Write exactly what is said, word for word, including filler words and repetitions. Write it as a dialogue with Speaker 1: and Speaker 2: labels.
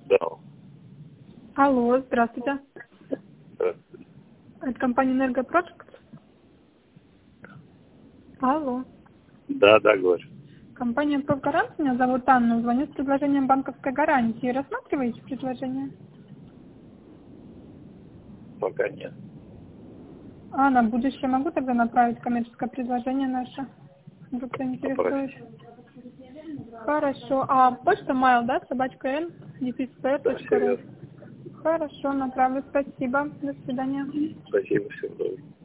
Speaker 1: Да.
Speaker 2: Алло, здравствуйте.
Speaker 1: Здравствуйте.
Speaker 2: Это компания «Энергопродукт». Алло.
Speaker 1: Да, да, говорю.
Speaker 2: Компания «Профгарант», меня зовут Анна, звоню с предложением банковской гарантии. Рассматриваете предложение?
Speaker 1: Пока нет.
Speaker 2: А на будущее могу тогда направить коммерческое предложение наше? Вдруг кто интересует? Хорошо. А почта mail, да, собачка н, дефис п
Speaker 1: Да,
Speaker 2: точка
Speaker 1: все
Speaker 2: ру.
Speaker 1: верно.
Speaker 2: Хорошо, направлю. Спасибо. До свидания.
Speaker 1: Спасибо, всем доброго.